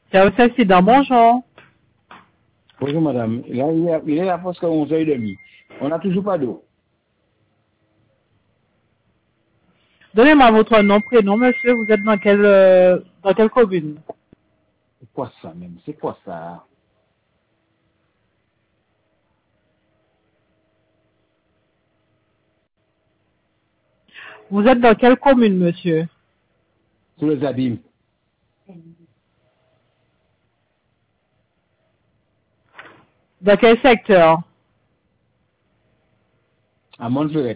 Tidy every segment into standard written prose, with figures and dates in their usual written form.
Service accident, bonjour. Bonjour madame, il est là presque 11h30. On n'a toujours pas d'eau. Donnez-moi votre nom, prénom, monsieur. Vous êtes dans quelle commune? C'est quoi ça même? C'est quoi ça? Vous êtes dans quelle commune, monsieur? Sous les abîmes. Dans quel secteur? À Montferrat.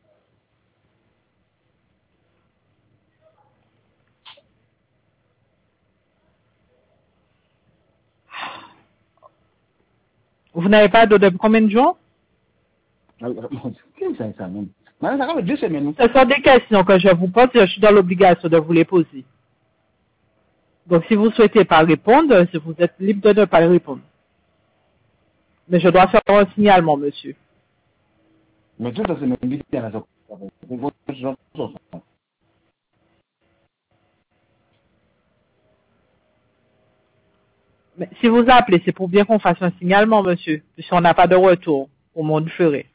Vous n'avez pas d'eau depuis combien de jours? Qu'est-ce que c'est ça même? Madame, ça fait 2 semaines. Ce sont des questions que je vous pose et je suis dans l'obligation de vous les poser. Donc, si vous ne souhaitez pas répondre, si vous êtes libre de ne pas répondre. Mais je dois faire un signalement, monsieur. Mais tout ça, c'est même vite à la Mais si vous appelez, c'est pour bien qu'on fasse un signalement, monsieur. Puisqu'on n'a pas de retour au monde ferré.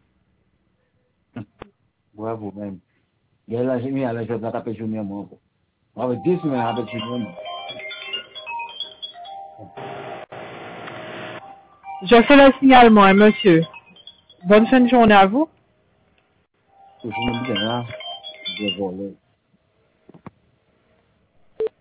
Bravo même. Il y a la journée à la journée, on a tapé journée à moi. On avait 10 semaines à tapé journée. Je fais le signalement, hein, monsieur. Bonne fin de journée à vous. Je me dis, là, je vais voler.